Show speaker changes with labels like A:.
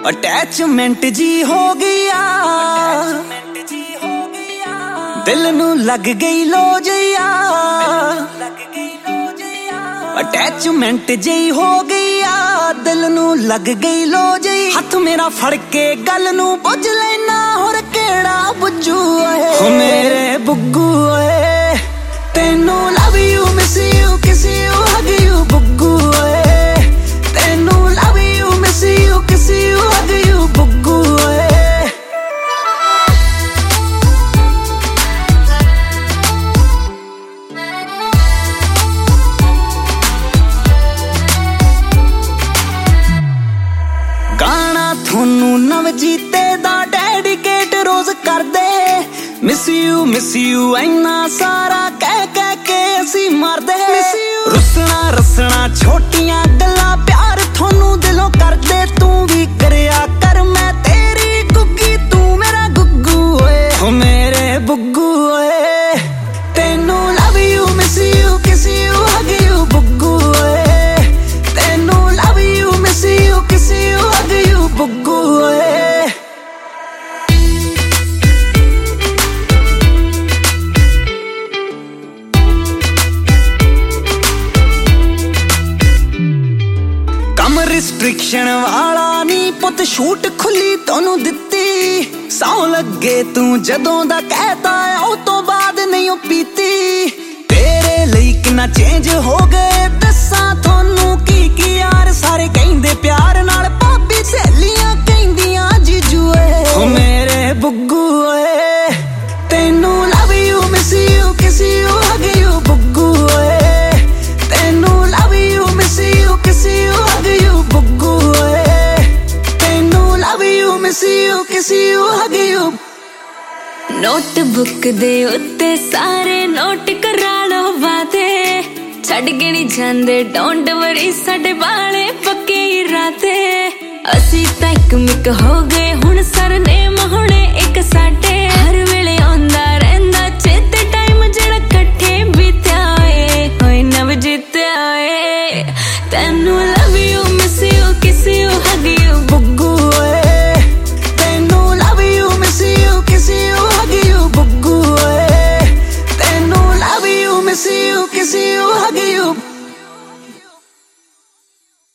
A: Attachment ਜੀ ਹੋ ਗਿਆ, ਦਿਲ ਨੂੰ ਲੱਗ ਗਈ ਲੋਜਿਆ, ਅਟੈਚਮੈਂਟ ਜੀ ਹੋ ਗਿਆ, ਦਿਲ ਨੂੰ ਲੱਗ ਗਈ ਲੋਜਿਆ। ਹੱਥ ਮੇਰਾ ਫੜ ਕੇ ਗੱਲ ਨੂੰ ਪੁੱਛ ਲੈਣਾ, ਹੋਰ ਕਿਹੜਾ ਬੁੱਝੂ ਓਏ ਹੋ ਮੇਰੇ ਬੁੱਗੂ ਓਏ। ਤੈਨੂੰ love you miss you kiss you hug you ਬੁੱਗੂ ਓਏ। ਤੈਨੂੰ love you miss you kiss you hug you ਬੁੱਗੂ ਓਏ। ਗਾਣਾ ਤੁਹਾਨੂੰ ਨਵਜੀਤੇ ਦਾ ਡੈਡੀਕੇਟ ਰੋਜ਼ ਕਰਦੇ। ਮਿਸ ਯੂ ਇੰਨਾ ਸਾਰਾ ਕਹਿ ਕਹਿ ਕੇ ਅਸੀਂ ਮਰਦੇ। ਰੁੱਸਣਾ ਰਸਣਾ ਛੋਟੀਆਂ ਗੱਲਾਂ ਪਿਆਰ ਤੁਹਾਨੂੰ ਦਿਲੋਂ ਕਰਦੇ। ਤੂੰ ਵੀ ਕਰਿਆ ਕਰ ਮੈਂ ਤੇਰੀ ਗੁੱਗੀ, ਤੂੰ ਮੇਰਾ ਗੁੱਗੂ ਓਏ ਹੋ ਮੇਰੇ ਬੁੱਗੂ ਓਏ। ਤੈਨੂੰ love you miss you kiss you hug you ਬੁੱਗੂ ਓਏ। ਤੈਨੂੰ love you miss you kiss you hug you ਬੁੱਗੂ ਓਏ। ਰਿਸਟ੍ਰਿਕਸ਼ਨ ਵਾਲਾ ਨੀ ਪੁੱਤ, ਛੂਟ ਖੁੱਲੀ ਤੁਹਾਨੂੰ ਦਿੱਤੀ। ਸੌ ਲੱਗੇ ਤੂੰ ਜਦੋਂ ਦਾ ਕਹਿਤਾ ਉਹ ਤੋਂ ਬਾਅਦ ਨਹੀਂ ਉਹ ਪੀਤੀ। ਤੇਰੇ ਲਈ ਕਿੰਨਾ ਚੇਂਜ ਹੋ ਗਏ ਦੱਸਾਂ ਤੁਹਾਨੂੰ ਕੀ ਕੀ ਯਾਰ। ਸਾਰੇ ਕਹਿੰਦੇ ਪਿਆਰ ਨਾਲ ਭਾਬੀ, ਸਹੇਲੀਆਂ ਕਹਿੰਦੀਆਂ ਜੀਜੂ ਓਏ ਹੋ ਮੇਰੇ ਬੁੱਗੂ ਓਏ। ਤੈਨੂੰ love you miss you kiss you hug you ਬੁੱਗੂ ਓਏ। ਤੈਨੂੰ love you miss you kiss you hug you ਬੁੱਗੂ ਓਏ। ਤੈਨੂੰ love you miss you kiss you hug you.
B: Notebook ਦੇ ਉੱਤੇ ਸਾਰੇ ਨੋਟ ਕਰਾ ਲਓ ਵਾਦੇ। ਛੱਡ ਕੇ ਨਹੀਂ ਜਾਂਦੇ ਡੋਂਟ ਵਰੀ, ਸਾਡੇ ਵਾਲੇ ਪੱਕੇ ਇਰਾਦੇ। ਅਸੀਂ ਤਾਂ ਇੱਕ ਮਿੱਕ ਹੋ ਗਏ ਹੁਣ, ਸਰਨੇਮ ਹੁਣੇ ਇੱਕ ਸਾਡੇ। ਹਰ ਵੇਲੇ